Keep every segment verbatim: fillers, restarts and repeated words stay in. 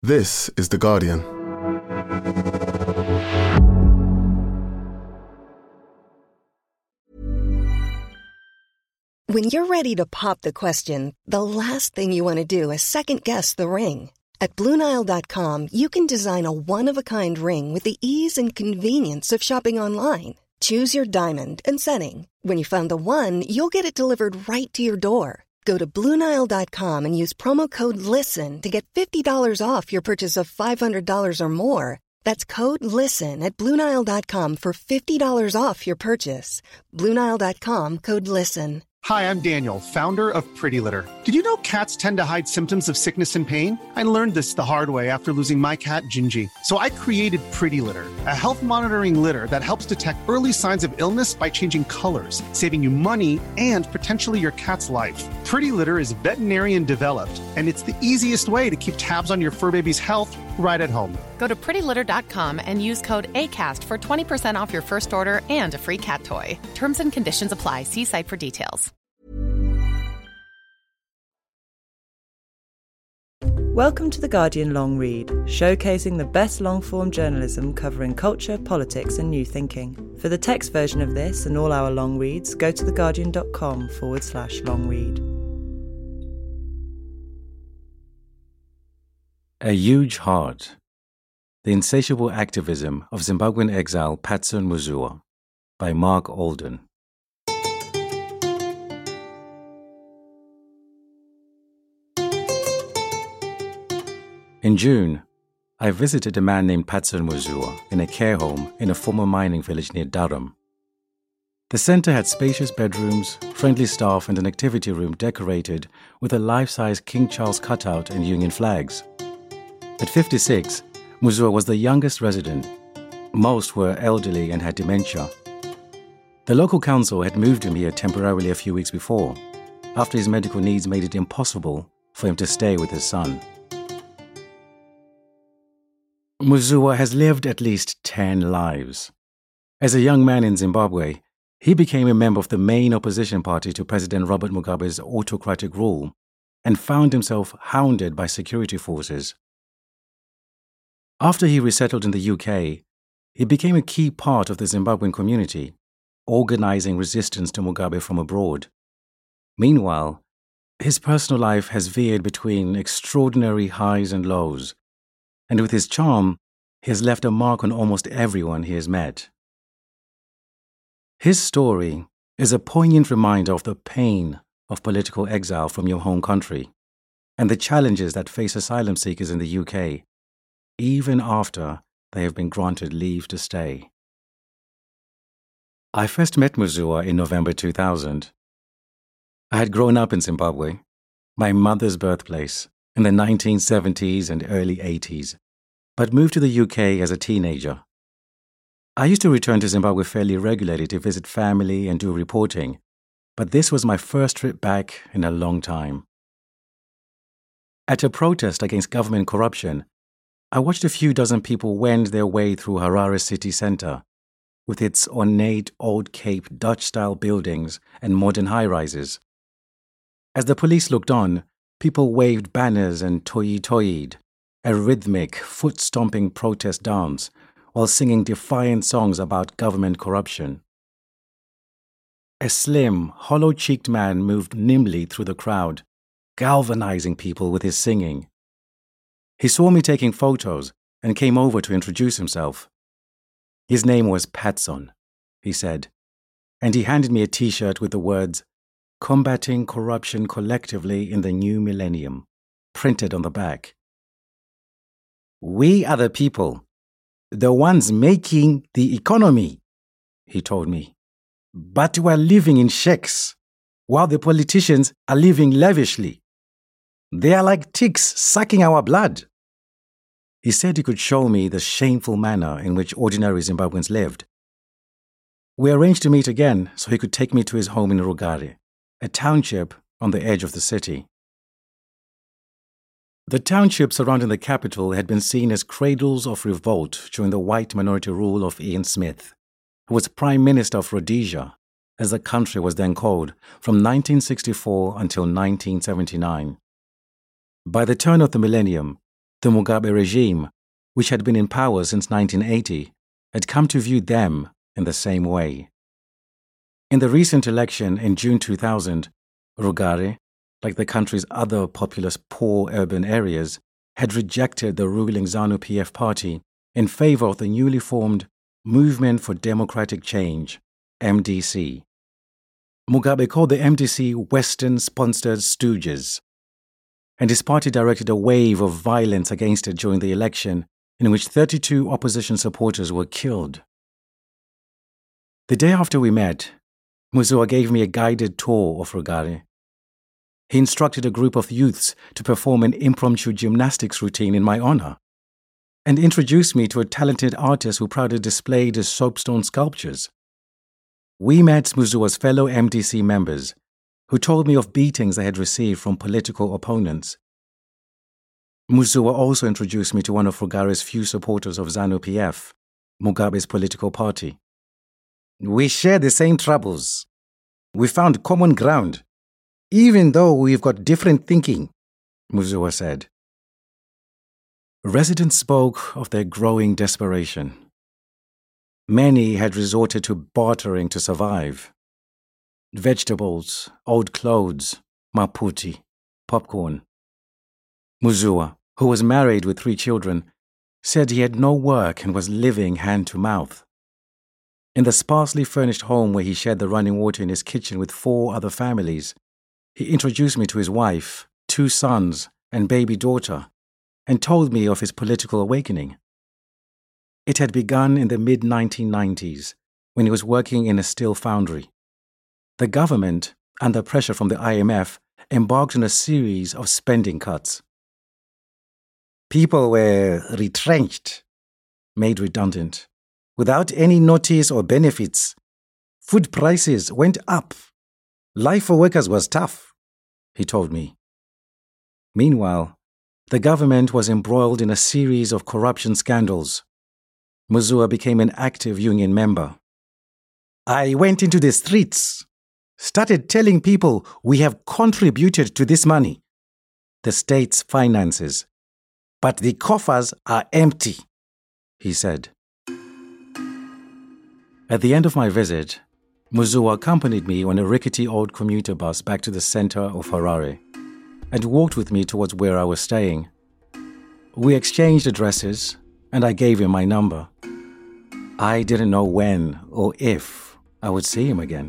This is The Guardian. When you're ready to pop the question, the last thing you want to do is second-guess the ring. At Blue Nile dot com, you can design a one-of-a-kind ring with the ease and convenience of shopping online. Choose your diamond and setting. When you find the one, you'll get it delivered right to your door. Go to Blue Nile dot com and use promo code LISTEN to get fifty dollars off your purchase of five hundred dollars or more. That's code LISTEN at Blue Nile dot com for fifty dollars off your purchase. Blue Nile dot com, code LISTEN. Hi, I'm Daniel, founder of Pretty Litter. Did you know cats tend to hide symptoms of sickness and pain? I learned this the hard way after losing my cat, Gingy. So I created Pretty Litter, a health monitoring litter that helps detect early signs of illness by changing colors, saving you money and potentially your cat's life. Pretty Litter is veterinarian developed, and it's the easiest way to keep tabs on your fur baby's health right at home. Go to pretty litter dot com and use code ACAST for twenty percent off your first order and a free cat toy. Terms and conditions apply. See site for details. Welcome to The Guardian Long Read, showcasing the best long-form journalism covering culture, politics and new thinking. For the text version of this and all our long reads, go to theguardian.com forward slash long read. A Huge Heart. The Insatiable Activism of Zimbabwean Exile Patson Muzua by Mark Alden. In June, I visited a man named Patson Muzua in a care home in a former mining village near Durham. The centre had spacious bedrooms, friendly staff and an activity room decorated with a life-size King Charles cutout and Union flags. At fifty-six, Muzua was the youngest resident. Most were elderly and had dementia. The local council had moved him here temporarily a few weeks before, after his medical needs made it impossible for him to stay with his son. Muzua has lived at least ten lives. As a young man in Zimbabwe, he became a member of the main opposition party to President Robert Mugabe's autocratic rule and found himself hounded by security forces. After he resettled in the U K, he became a key part of the Zimbabwean community, organizing resistance to Mugabe from abroad. Meanwhile, his personal life has veered between extraordinary highs and lows, and with his charm, he has left a mark on almost everyone he has met. His story is a poignant reminder of the pain of political exile from your home country and the challenges that face asylum seekers in the U K, even after they have been granted leave to stay. I first met Muzua in November two thousand. I had grown up in Zimbabwe, my mother's birthplace, in the nineteen seventies and early eighties, but moved to the U K as a teenager. I used to return to Zimbabwe fairly regularly to visit family and do reporting, but this was my first trip back in a long time. At a protest against government corruption, I watched a few dozen people wend their way through Harare city centre, with its ornate old Cape Dutch-style buildings and modern high-rises. As the police looked on, people waved banners and toyi-toyied, a rhythmic, foot-stomping protest dance, while singing defiant songs about government corruption. A slim, hollow-cheeked man moved nimbly through the crowd, galvanizing people with his singing. He saw me taking photos and came over to introduce himself. His name was Patson, he said, and he handed me a T-shirt with the words, "Combating Corruption Collectively in the New Millennium," printed on the back. "We are the people, the ones making the economy," he told me. "But we're living in shacks, while the politicians are living lavishly. They are like ticks sucking our blood." He said he could show me the shameful manner in which ordinary Zimbabweans lived. We arranged to meet again so he could take me to his home in Rugare, a township on the edge of the city. The townships surrounding the capital had been seen as cradles of revolt during the white minority rule of Ian Smith, who was Prime Minister of Rhodesia, as the country was then called, from nineteen sixty-four until nineteen seventy-nine. By the turn of the millennium, The Mugabe regime, which had been in power since nineteen eighty, had come to view them in the same way. In the recent election in June two thousand, Rugare, like the country's other populous poor urban areas, had rejected the ruling ZANU-P F party in favor of the newly formed Movement for Democratic Change, M D C. Mugabe called the M D C Western-sponsored stooges, and his party directed a wave of violence against it during the election, in which thirty-two opposition supporters were killed. The day after we met, Muzoa gave me a guided tour of Rugare. He instructed a group of youths to perform an impromptu gymnastics routine in my honor, and introduced me to a talented artist who proudly displayed his soapstone sculptures. We met Muzoa's fellow M D C members, who told me of beatings they had received from political opponents. Muzoa also introduced me to one of Rugare's few supporters of ZANU-P F, Mugabe's political party. We share the same troubles. We found common ground, even though we've got different thinking, Muzoa said. Residents spoke of their growing desperation. Many had resorted to bartering to survive. Vegetables, old clothes, maputi, popcorn. Muzoa, who was married with three children, said he had no work and was living hand to mouth. In the sparsely furnished home where he shared the running water in his kitchen with four other families, he introduced me to his wife, two sons, and baby daughter, and told me of his political awakening. It had begun in the mid nineteen nineties, when he was working in a steel foundry. The government, under pressure from the I M F, embarked on a series of spending cuts. People were retrenched, made redundant, without any notice or benefits. Food prices went up. Life for workers was tough, he told me. Meanwhile, the government was embroiled in a series of corruption scandals. Muzoa became an active union member. I went into the streets, started telling people we have contributed to this money, the state's finances, but the coffers are empty, he said. At the end of my visit, Muzoa accompanied me on a rickety old commuter bus back to the center of Harare and walked with me towards where I was staying. We exchanged addresses, and I gave him my number. I didn't know when or if I would see him again.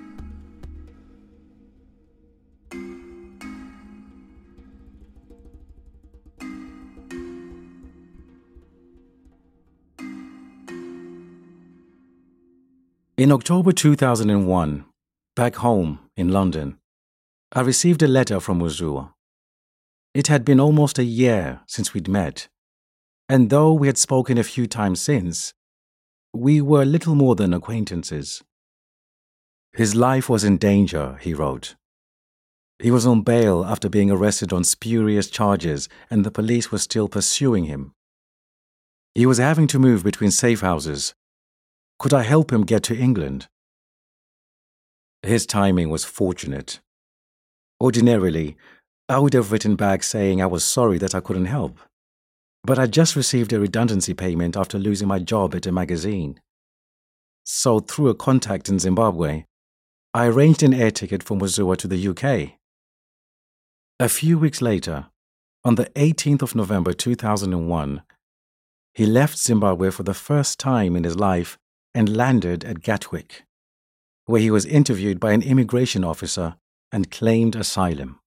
In October two thousand one, back home in London, I received a letter from Muzoa. It had been almost a year since we'd met, and though we had spoken a few times since, we were little more than acquaintances. His life was in danger, he wrote. He was on bail after being arrested on spurious charges, and the police were still pursuing him. He was having to move between safe houses. Could I help him get to England? His timing was fortunate. Ordinarily, I would have written back saying I was sorry that I couldn't help. But I just received a redundancy payment after losing my job at a magazine. So through a contact in Zimbabwe, I arranged an air ticket for Muzoa to the U K. A few weeks later, on the eighteenth of November two thousand one, he left Zimbabwe for the first time in his life and landed at Gatwick, where he was interviewed by an immigration officer and claimed asylum.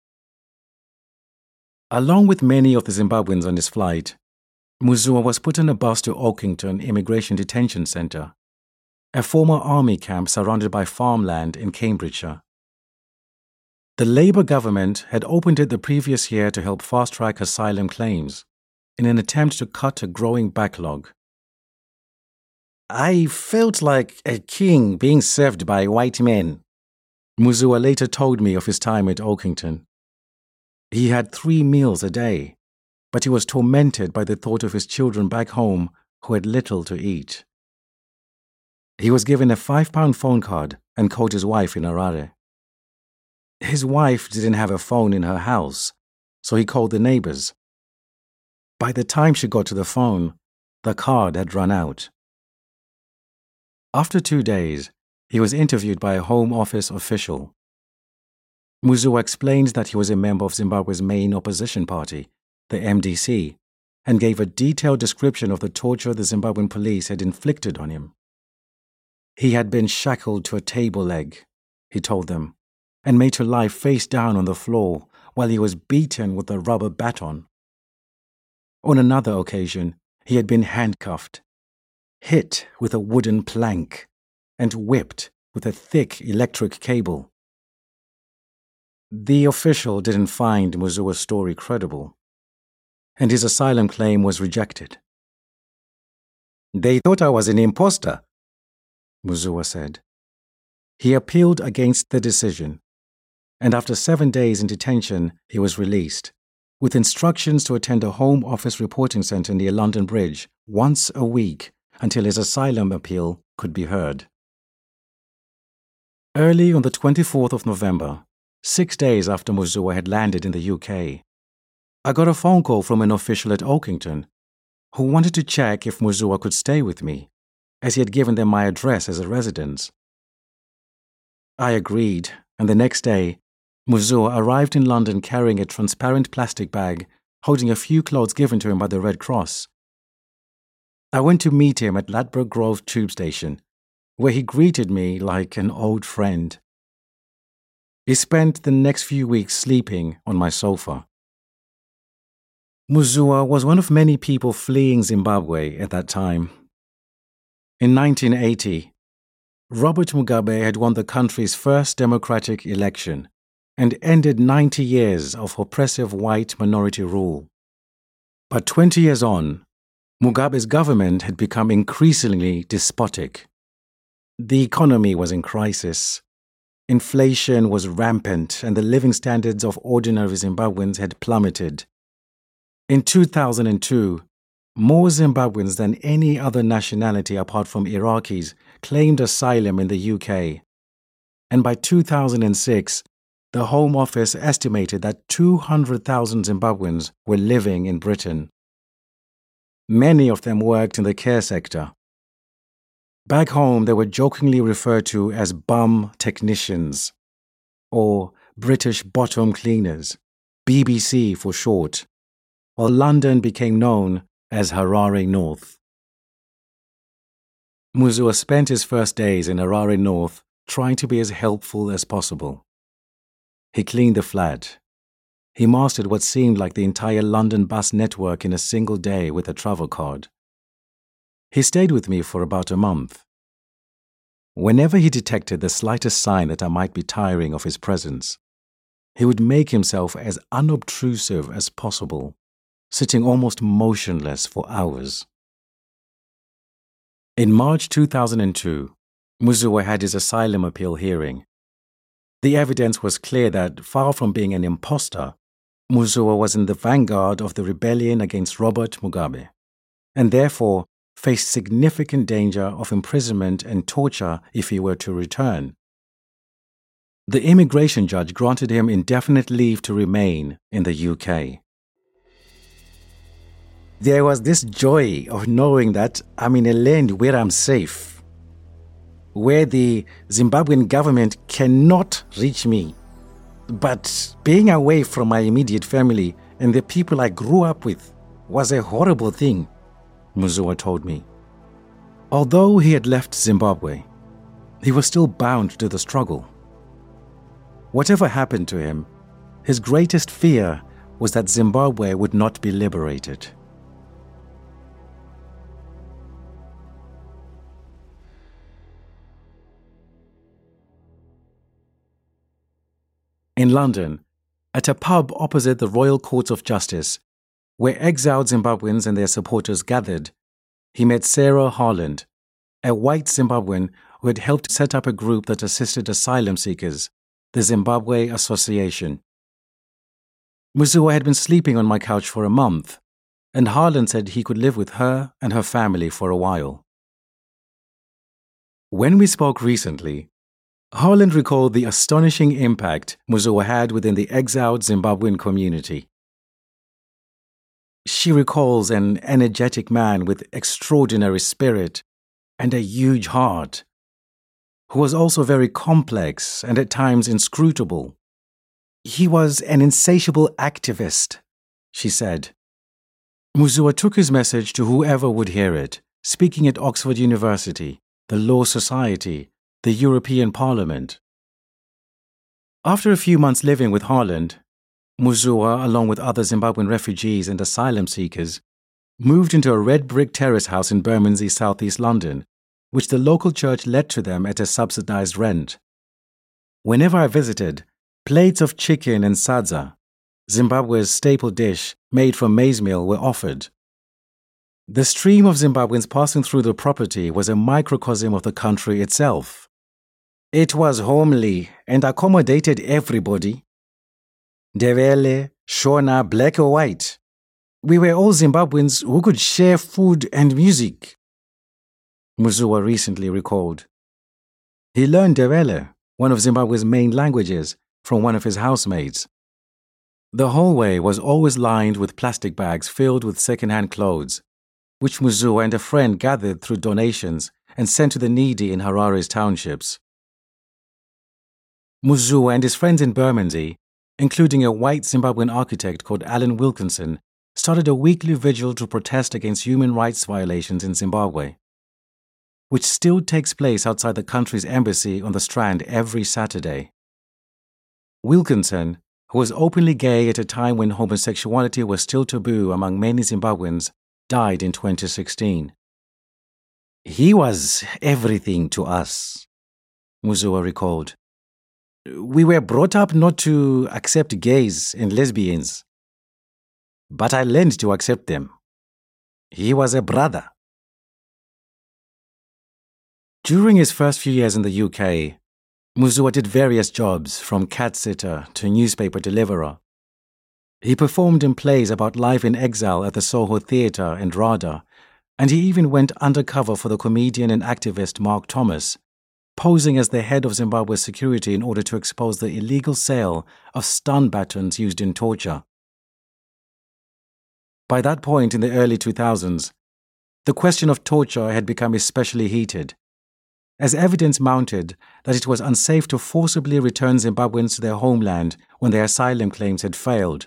Along with many of the Zimbabweans on his flight, Muzoa was put on a bus to Oakington Immigration Detention Centre, a former army camp surrounded by farmland in Cambridgeshire. The Labour government had opened it the previous year to help fast-track asylum claims in an attempt to cut a growing backlog. I felt like a king being served by white men, Muzoa later told me of his time at Oakington. He had three meals a day, but he was tormented by the thought of his children back home who had little to eat. He was given a five-pound phone card and called his wife in Harare. His wife didn't have a phone in her house, so he called the neighbors. by the time she got to the phone, the card had run out. After two days, he was interviewed by a Home Office official. Muzoa explained that he was a member of Zimbabwe's main opposition party, the M D C, and gave a detailed description of the torture the Zimbabwean police had inflicted on him. He had been shackled to a table leg, he told them, and made to lie face down on the floor while he was beaten with a rubber baton. On another occasion, he had been handcuffed, hit with a wooden plank, and whipped with a thick electric cable. The official didn't find Muzoa's story credible, and his asylum claim was rejected. "They thought I was an imposter," Muzoa said. He appealed against the decision, and after seven days in detention, he was released, with instructions to attend a Home Office reporting centre near London Bridge once a week until his asylum appeal could be heard. Early on the twenty-fourth of November, six days after Muzoa had landed in the U K, I got a phone call from an official at Oakington who wanted to check if Muzoa could stay with me, as he had given them my address as a residence. I agreed, and the next day, Muzoa arrived in London carrying a transparent plastic bag holding a few clothes given to him by the Red Cross. I went to meet him at Ladbroke Grove tube station, where he greeted me like an old friend. He spent the next few weeks sleeping on my sofa. Muzoa was one of many people fleeing Zimbabwe at that time. In nineteen eighty, Robert Mugabe had won the country's first democratic election and ended ninety years of oppressive white minority rule. But twenty years on, Mugabe's government had become increasingly despotic. The economy was in crisis. Inflation was rampant, and the living standards of ordinary Zimbabweans had plummeted. In two thousand two, more Zimbabweans than any other nationality apart from Iraqis claimed asylum in the U K. And by two thousand six, the Home Office estimated that two hundred thousand Zimbabweans were living in Britain. Many of them worked in the care sector. Back home, they were jokingly referred to as bum technicians, or British bottom cleaners, B B C for short, while London became known as Harare North. Muzoa spent his first days in Harare North trying to be as helpful as possible. He cleaned the flat. He mastered what seemed like the entire London bus network in a single day with a travel card. He stayed with me for about a month. Whenever he detected the slightest sign that I might be tiring of his presence, he would make himself as unobtrusive as possible, sitting almost motionless for hours. In March two thousand two, Muzoa had his asylum appeal hearing. The evidence was clear that, far from being an imposter, Muzoa was in the vanguard of the rebellion against Robert Mugabe, and therefore faced significant danger of imprisonment and torture if he were to return. The immigration judge granted him indefinite leave to remain in the U K. There was this joy of knowing that I'm in a land where I'm safe, where the Zimbabwean government cannot reach me. But being away from my immediate family and the people I grew up with was a horrible thing, Muzoa told me. Although he had left Zimbabwe, he was still bound to the struggle. Whatever happened to him, his greatest fear was that Zimbabwe would not be liberated. In London, at a pub opposite the Royal Courts of Justice, where exiled Zimbabweans and their supporters gathered, he met Sarah Harland, a white Zimbabwean who had helped set up a group that assisted asylum seekers, the Zimbabwe Association. Muzoa had been sleeping on my couch for a month, and Harland said he could live with her and her family for a while. When we spoke recently, Harland recalled the astonishing impact Muzoa had within the exiled Zimbabwean community. She recalls an energetic man with extraordinary spirit and a huge heart, who was also very complex and at times inscrutable. He was an insatiable activist, she said. Muzoa took his message to whoever would hear it, speaking at Oxford University, the Law Society, the European Parliament. After a few months living with Harland, Muzoa, along with other Zimbabwean refugees and asylum seekers, moved into a red brick terrace house in Bermondsey, southeast London, which the local church let to them at a subsidized rent. Whenever I visited, plates of chicken and sadza, Zimbabwe's staple dish made from maize meal, were offered. The stream of Zimbabweans passing through the property was a microcosm of the country itself. It was homely and accommodated everybody. Ndebele, Shona, black or white. We were all Zimbabweans who could share food and music, Muzoa recently recalled. He learned Ndebele, one of Zimbabwe's main languages, from one of his housemates. The hallway was always lined with plastic bags filled with second-hand clothes, which Muzoa and a friend gathered through donations and sent to the needy in Harare's townships. Muzoa and his friends in Bermondsey, including a white Zimbabwean architect called Alan Wilkinson, started a weekly vigil to protest against human rights violations in Zimbabwe, which still takes place outside the country's embassy on the Strand every Saturday. Wilkinson, who was openly gay at a time when homosexuality was still taboo among many Zimbabweans, died in twenty sixteen. He was everything to us, Muzoa recalled. We were brought up not to accept gays and lesbians, but I learned to accept them. He was a brother. During his first few years in the U K, Muzoa did various jobs, from cat sitter to newspaper deliverer. He performed in plays about life in exile at the Soho Theatre and RADA, and he even went undercover for the comedian and activist Mark Thomas, posing as the head of Zimbabwe's security in order to expose the illegal sale of stun batons used in torture. By that point in the early two thousands, the question of torture had become especially heated, as evidence mounted that it was unsafe to forcibly return Zimbabweans to their homeland when their asylum claims had failed.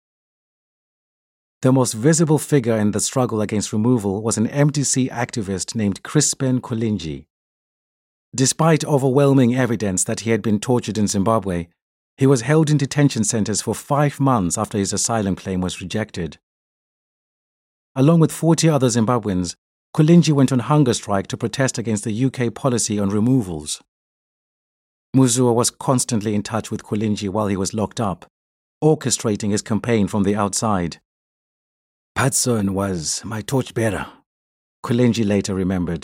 The most visible figure in the struggle against removal was an M D C activist named Crispin Kolingyi. Despite overwhelming evidence that he had been tortured in Zimbabwe, he was held in detention centers for five months after his asylum claim was rejected. Along with forty other Zimbabweans, Kolingyi went on hunger strike to protest against the U K policy on removals. Muzoa was constantly in touch with Kolingyi while he was locked up, orchestrating his campaign from the outside. Patson was my torchbearer, Kolingyi later remembered.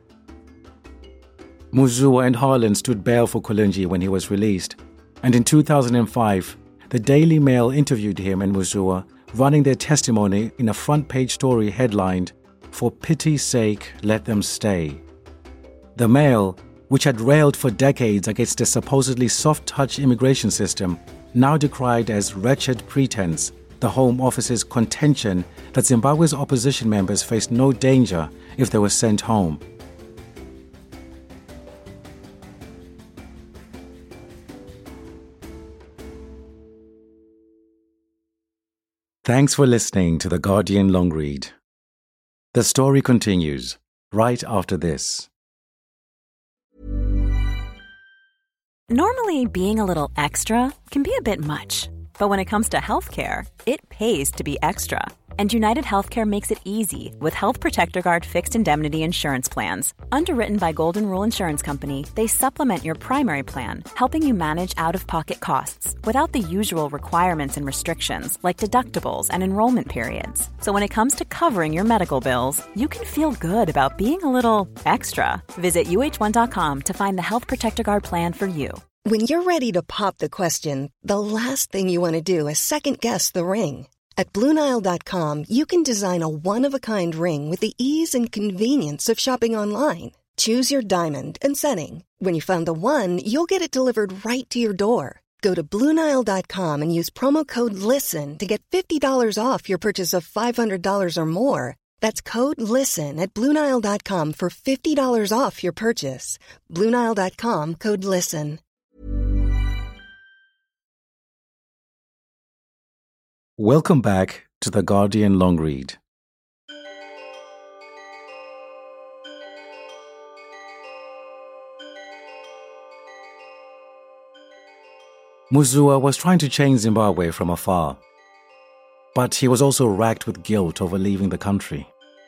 Muzoa and Harland stood bail for Kolingyi when he was released, and in two thousand five, the Daily Mail interviewed him and Muzoa, running their testimony in a front-page story headlined, "For pity's sake, let them stay." The Mail, which had railed for decades against a supposedly soft-touch immigration system, now decried as wretched pretense the Home Office's contention that Zimbabwe's opposition members faced no danger if they were sent home. Thanks for listening to The Guardian Long Read. The story continues right after this. Normally, being a little extra can be a bit much, but when it comes to healthcare, it pays to be extra. And United Healthcare makes it easy with Health Protector Guard fixed indemnity insurance plans. Underwritten by Golden Rule Insurance Company, they supplement your primary plan, helping you manage out-of-pocket costs without the usual requirements and restrictions like deductibles and enrollment periods. So when it comes to covering your medical bills, you can feel good about being a little extra. Visit U H one dot com to find the Health Protector Guard plan for you. When you're ready to pop the question, the last thing you want to do is second-guess the ring. At Blue Nile dot com, you can design a one-of-a-kind ring with the ease and convenience of shopping online. Choose your diamond and setting. When you find the one, you'll get it delivered right to your door. Go to Blue Nile dot com and use promo code LISTEN to get fifty dollars off your purchase of five hundred dollars or more. That's code LISTEN at Blue Nile dot com for fifty dollars off your purchase. Blue Nile dot com, code LISTEN. Welcome back to The Guardian Long Read. Muzua was trying to change Zimbabwe from afar, but he was also racked with guilt over leaving the country.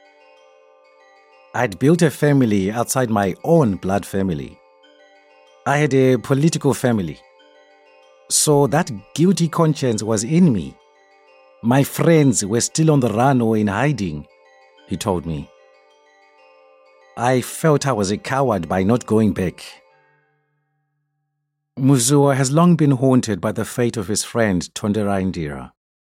I'd built a family outside my own blood family. I had a political family. So that guilty conscience was in me. My friends were still on the run or in hiding, he told me. I felt I was a coward by not going back. Muzua has long been haunted by the fate of his friend Tonderai Ndira.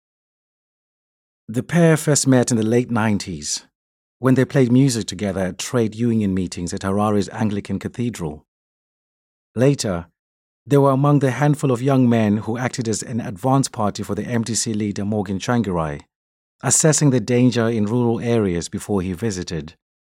The pair first met in the late nineties, when they played music together at trade union meetings at Harare's Anglican Cathedral. Later, they were among the handful of young men who acted as an advance party for the M D C leader Morgan Tsvangirai, assessing the danger in rural areas before he visited.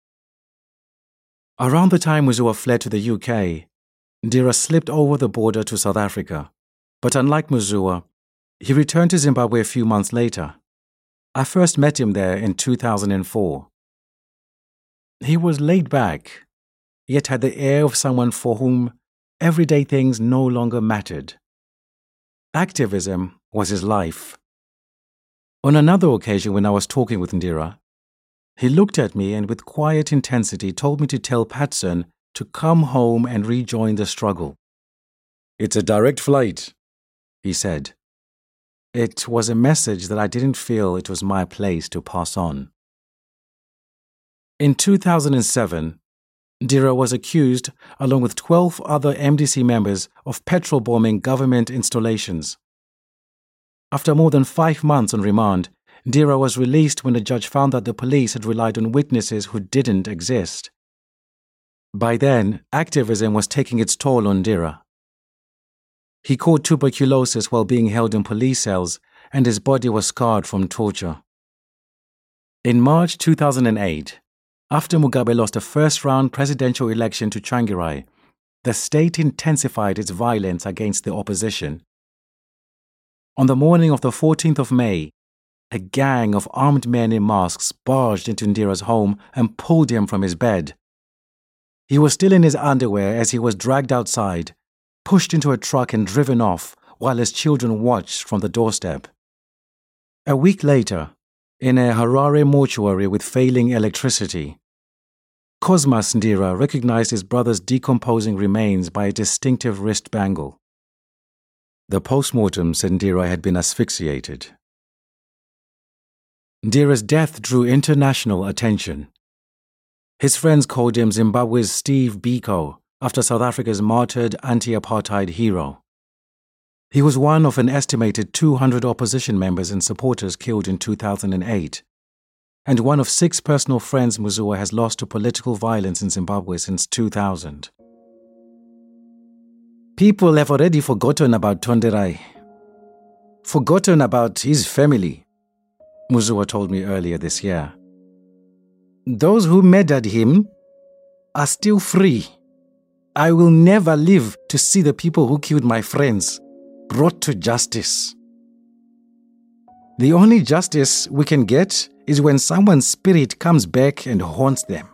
Around the time Muzua fled to the U K, Ndira slipped over the border to South Africa, but unlike Muzua, he returned to Zimbabwe a few months later. I first met him there in two thousand four. He was laid back, yet had the air of someone for whom everyday things no longer mattered. Activism was his life. On another occasion when I was talking with Ndira, he looked at me and with quiet intensity told me to tell Patson to come home and rejoin the struggle. It's a direct flight, he said. It was a message that I didn't feel it was my place to pass on. In two thousand seven, Ndira was accused, along with twelve other M D C members, of petrol bombing government installations. After more than five months on remand, Ndira was released when the judge found that the police had relied on witnesses who didn't exist. By then, activism was taking its toll on Ndira. He caught tuberculosis while being held in police cells, and his body was scarred from torture. In March two thousand eight, after Mugabe lost a first-round presidential election to Tsvangirai, the state intensified its violence against the opposition. On the morning of the fourteenth of May, a gang of armed men in masks barged into Ndira's home and pulled him from his bed. He was still in his underwear as he was dragged outside, pushed into a truck and driven off while his children watched from the doorstep. A week later, in a Harare mortuary with failing electricity, Cosmas Ndira recognized his brother's decomposing remains by a distinctive wrist bangle. The post-mortem said Ndira had been asphyxiated. Ndira's death drew international attention. His friends called him Zimbabwe's Steve Biko, after South Africa's martyred anti-apartheid hero. He was one of an estimated two hundred opposition members and supporters killed in two thousand eight, and one of six personal friends Muzua has lost to political violence in Zimbabwe since two thousand. People have already forgotten about Tonderai, forgotten about his family, Muzua told me earlier this year. Those who murdered him are still free. I will never live to see the people who killed my friends brought to justice. The only justice we can get is when someone's spirit comes back and haunts them.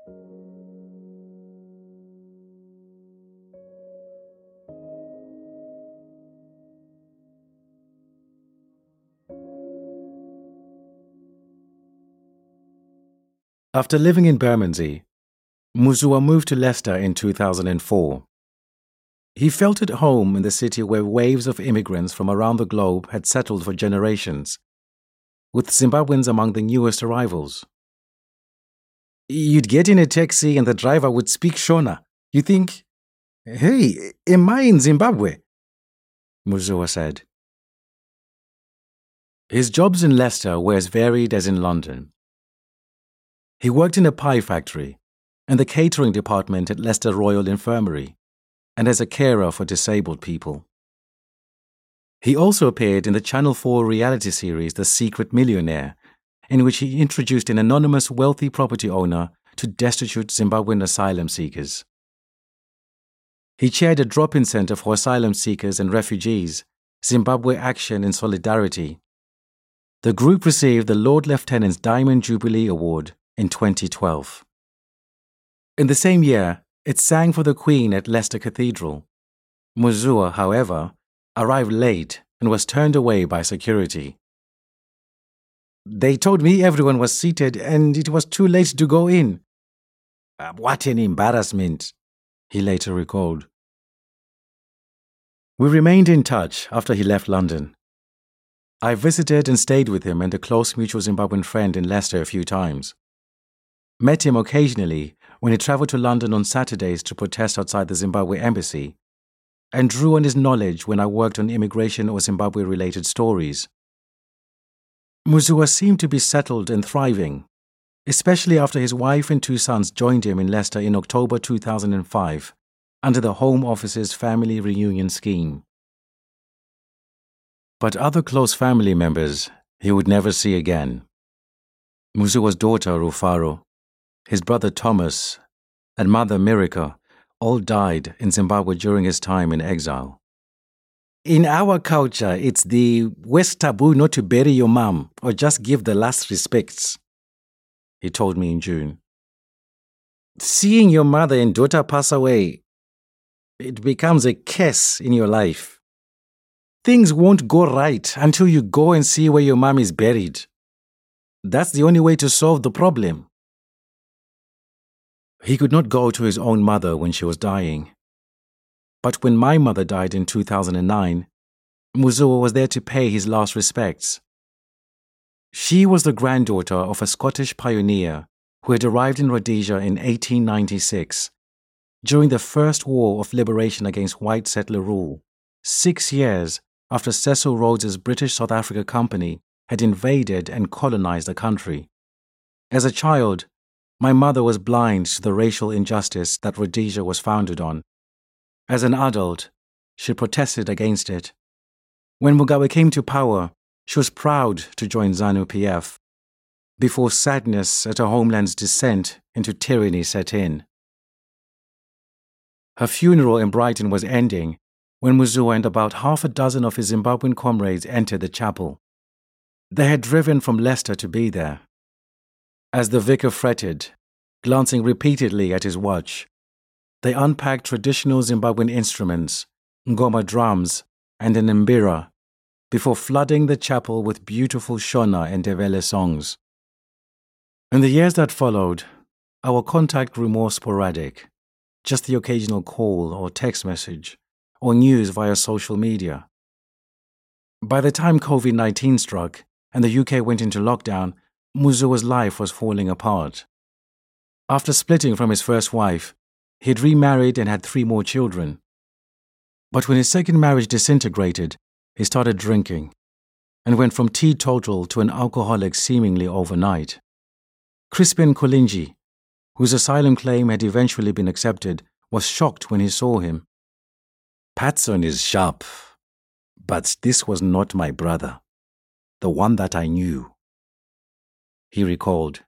After living in Bermondsey, Muzua moved to Leicester in two thousand four. He felt at home in the city where waves of immigrants from around the globe had settled for generations, with Zimbabweans among the newest arrivals. You'd get in a taxi and the driver would speak Shona. You think, hey, am I in Zimbabwe? Muzua said. His jobs in Leicester were as varied as in London. He worked in a pie factory and the catering department at Leicester Royal Infirmary, and as a carer for disabled people. He also appeared in the Channel four reality series The Secret Millionaire, in which he introduced an anonymous wealthy property owner to destitute Zimbabwean asylum seekers. He chaired a drop-in center for asylum seekers and refugees, Zimbabwe Action in Solidarity. The group received the Lord Lieutenant's Diamond Jubilee Award in twenty twelve. In the same year, it sang for the Queen at Leicester Cathedral. Muzua, however, arrived late and was turned away by security. "They told me everyone was seated and it was too late to go in. Uh, what an embarrassment," he later recalled. We remained in touch after he left London. I visited and stayed with him and a close mutual Zimbabwean friend in Leicester a few times. Met him occasionally when he travelled to London on Saturdays to protest outside the Zimbabwe embassy, and drew on his knowledge when I worked on immigration or Zimbabwe-related stories. Muzua seemed to be settled and thriving, especially after his wife and two sons joined him in Leicester in October two thousand five under the Home Office's family reunion scheme. But other close family members he would never see again. Muzua's daughter Rufaro, his brother Thomas, and mother Mirica all died in Zimbabwe during his time in exile. "In our culture, it's the West taboo not to bury your mom or just give the last respects," he told me in June. "Seeing your mother and daughter pass away, it becomes a curse in your life. Things won't go right until you go and see where your mom is buried. That's the only way to solve the problem." He could not go to his own mother when she was dying. But when my mother died in two thousand nine, Muzua was there to pay his last respects. She was the granddaughter of a Scottish pioneer who had arrived in Rhodesia in eighteen ninety-six, during the First War of Liberation against white settler rule, six years after Cecil Rhodes's British South Africa Company had invaded and colonized the country. As a child, my mother was blind to the racial injustice that Rhodesia was founded on. As an adult, she protested against it. When Mugabe came to power, she was proud to join ZANU-P F, before sadness at her homeland's descent into tyranny set in. Her funeral in Brighton was ending when Muzua and about half a dozen of his Zimbabwean comrades entered the chapel. They had driven from Leicester to be there. As the vicar fretted, glancing repeatedly at his watch, they unpacked traditional Zimbabwean instruments, ngoma drums, and an mbira, before flooding the chapel with beautiful Shona and Ndebele songs. In the years that followed, our contact grew more sporadic, just the occasional call or text message, or news via social media. By the time COVID nineteen struck and the U K went into lockdown, Muzua's life was falling apart. After splitting from his first wife, he had remarried and had three more children. But when his second marriage disintegrated, he started drinking and went from teetotal to an alcoholic seemingly overnight. Crispin Kolinji, whose asylum claim had eventually been accepted, was shocked when he saw him. "Patson is sharp, but this was not my brother, the one that I knew," he recalled.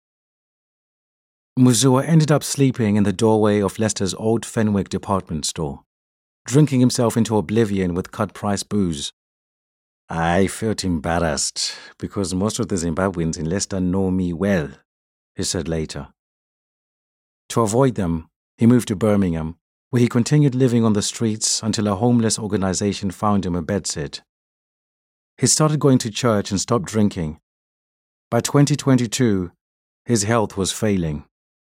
Muzua ended up sleeping in the doorway of Leicester's old Fenwick department store, drinking himself into oblivion with cut-price booze. "I felt embarrassed because most of the Zimbabweans in Leicester know me well," he said later. To avoid them, he moved to Birmingham, where he continued living on the streets until a homeless organization found him a bedsit. He started going to church and stopped drinking. By twenty twenty-two, his health was failing.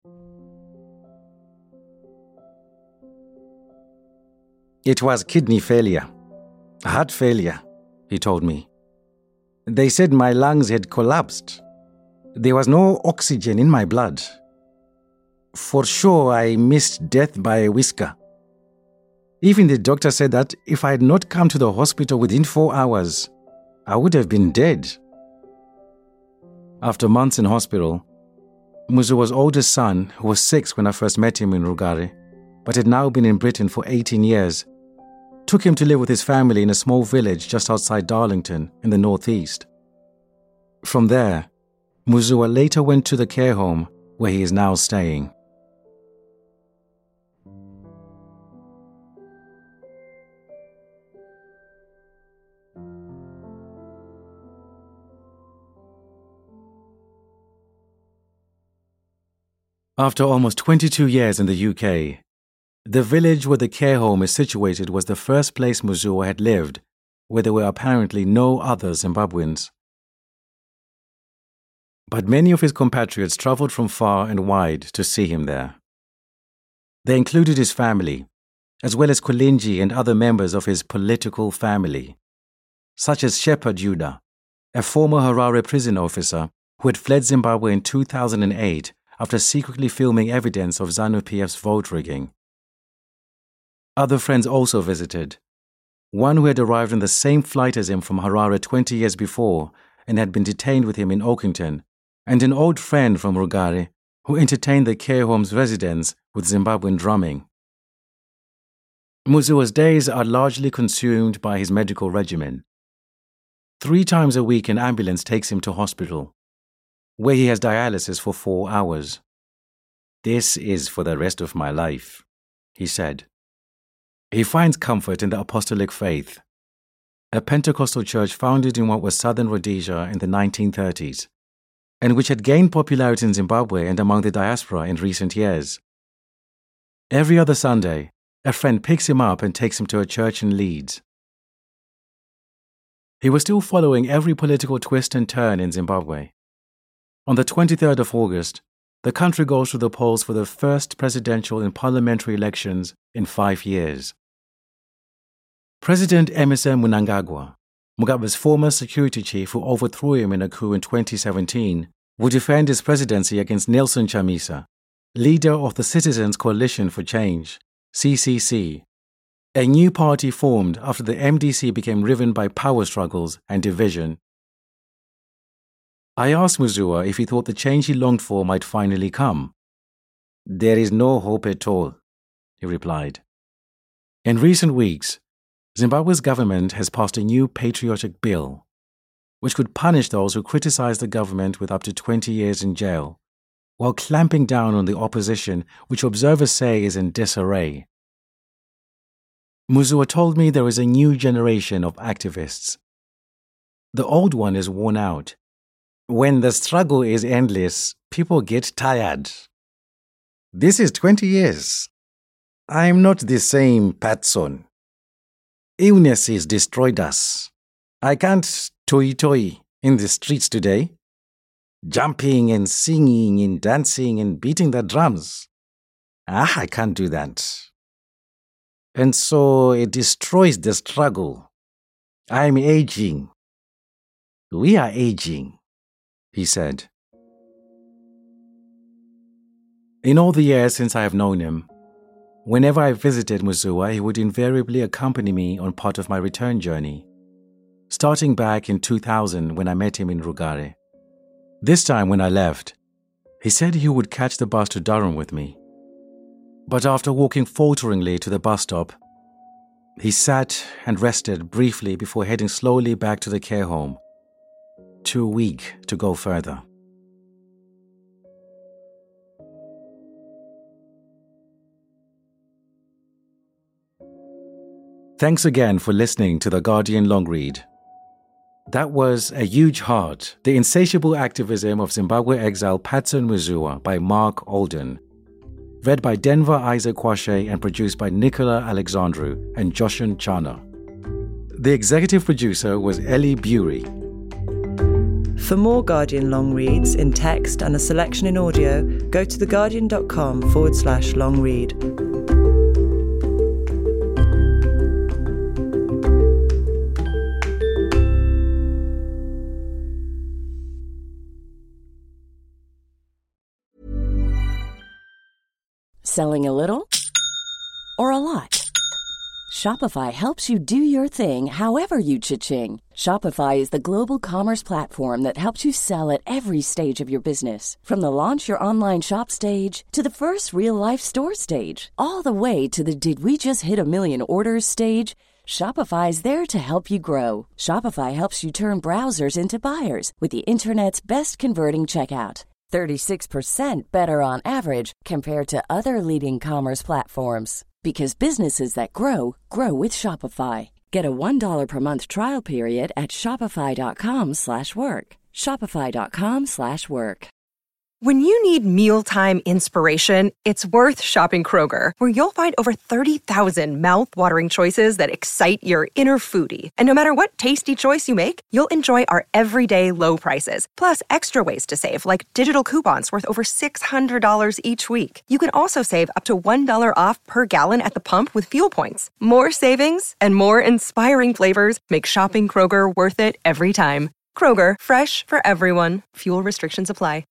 "It was kidney failure, heart failure," he told me. "They said my lungs had collapsed. There was no oxygen in my blood. For sure, I missed death by a whisker. Even the doctor said that if I had not come to the hospital within four hours, I would have been dead." After months in hospital, Muzua's oldest son, who was six when I first met him in Rugare, but had now been in Britain for eighteen years, took him to live with his family in a small village just outside Darlington in the northeast. From there, Muziwa later went to the care home where he is now staying. After almost twenty-two years in the U K, the village where the care home is situated was the first place Muziwa had lived, where there were apparently no other Zimbabweans. But many of his compatriots travelled from far and wide to see him there. They included his family, as well as Kulinji and other members of his political family, such as Shepard Yuda, a former Harare prison officer who had fled Zimbabwe in two thousand eight after secretly filming evidence of ZANU-P F's vote rigging. Other friends also visited, one who had arrived on the same flight as him from Harare twenty years before and had been detained with him in Oakington, and an old friend from Rugare who entertained the care home's residents with Zimbabwean drumming. Muziwa's days are largely consumed by his medical regimen. Three times a week an ambulance takes him to hospital, where he has dialysis for four hours. "This is for the rest of my life," he said. He finds comfort in the Apostolic Faith, a Pentecostal church founded in what was southern Rhodesia in the nineteen thirties, and which had gained popularity in Zimbabwe and among the diaspora in recent years. Every other Sunday, a friend picks him up and takes him to a church in Leeds. He was still following every political twist and turn in Zimbabwe. On the twenty-third of August, the country goes to the polls for the first presidential and parliamentary elections in five years. President Emmerson Mnangagwa, Mugabe's former security chief who overthrew him in a coup in twenty seventeen, will defend his presidency against Nelson Chamisa, leader of the Citizens Coalition for Change, C C C, a new party formed after the M D C became riven by power struggles and division. I asked Muziwa if he thought the change he longed for might finally come. "There is no hope at all," he replied. In recent weeks, Zimbabwe's government has passed a new patriotic bill, which could punish those who criticize the government with up to twenty years in jail, while clamping down on the opposition, which observers say is in disarray. Muziwa told me there is a new generation of activists. The old one is worn out. When the struggle is endless, people get tired. This is twenty years. I'm not the same Patson. Illnesses destroyed us. I can't toi-toi in the streets today. Jumping and singing and dancing and beating the drums. Ah, I can't do that. And so it destroys the struggle. I'm aging. We are aging, he said. In all the years since I have known him, whenever I visited Muziwa, he would invariably accompany me on part of my return journey, starting back in two thousand when I met him in Rugare. This time when I left, he said he would catch the bus to Durham with me. But after walking falteringly to the bus stop, he sat and rested briefly before heading slowly back to the care home, too weak to go further. Thanks again for listening to The Guardian Long Read. That was A Huge Heart, The Insatiable Activism of Zimbabwe Exile Patson Muziwa by Mark Alden. Read by Denver Isaac Kwashe and produced by Nicola Alexandru and Joshin Chana. The executive producer was Ellie Bury. For more Guardian long reads in text and a selection in audio, go to theguardian.com forward slash long read. Selling a little or a lot? Shopify helps you do your thing however you cha-ching. Shopify is the global commerce platform that helps you sell at every stage of your business. From the launch your online shop stage to the first real life store stage, all the way to the did we just hit a million orders stage. Shopify is there to help you grow. Shopify helps you turn browsers into buyers with the internet's best converting checkout. thirty-six percent better on average compared to other leading commerce platforms. Because businesses that grow, grow with Shopify. Get a one dollar per month trial period at shopify.com slash work. Shopify.com slash work. When you need mealtime inspiration, it's worth shopping Kroger, where you'll find over thirty thousand mouth-watering choices that excite your inner foodie. And no matter what tasty choice you make, you'll enjoy our everyday low prices, plus extra ways to save, like digital coupons worth over six hundred dollars each week. You can also save up to one dollar off per gallon at the pump with fuel points. More savings and more inspiring flavors make shopping Kroger worth it every time. Kroger, fresh for everyone. Fuel restrictions apply.